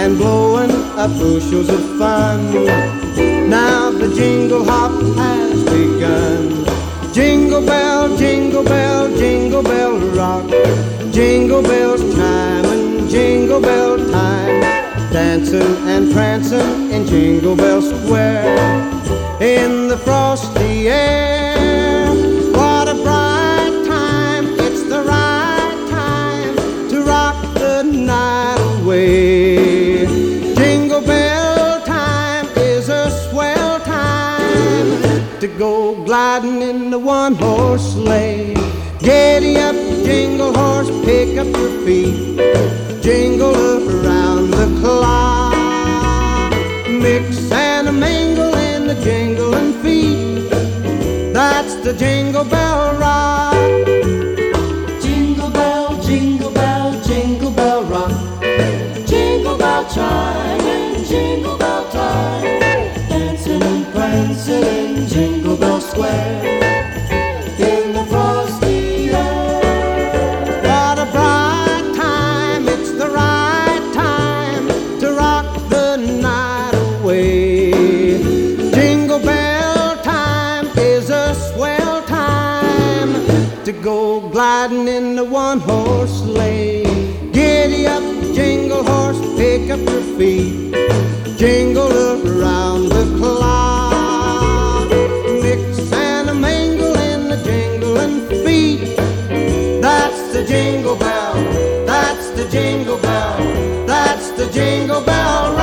and blowing up bushels of fun. Now the jingle hop has begun. Jingle bell, jingle bell, jingle bell rock. Jingle bells chime and jingle bell time. Dancing and prancing in Jingle Bell Square. In the frosty air, what a bright time. It's the right time to rock the night away. Jingle bell time is a swell time to go gliding in the one-horse sleigh. Giddy up, jingle horse, pick up your feet. Jingle around the clock. Mix and mingle in the jingling feet. That's the Jingle Bell Rock. Jingle bell, jingle bell, jingle bell rock. Jingle bell chime and jingle bell time. Dancing and prancing in Jingle Bell Square. In the frosty air. What a bright time, it's the right time to rock the night away. Jingle bell time is a swell time to go gliding in the one-horse sleigh. Giddy up, jingle horse, pick up your feet. Jingle around the clock. Mix and mingle in the jingling feet. That's the Jingle Bell, that's the Jingle Bell, that's the Jingle Bell.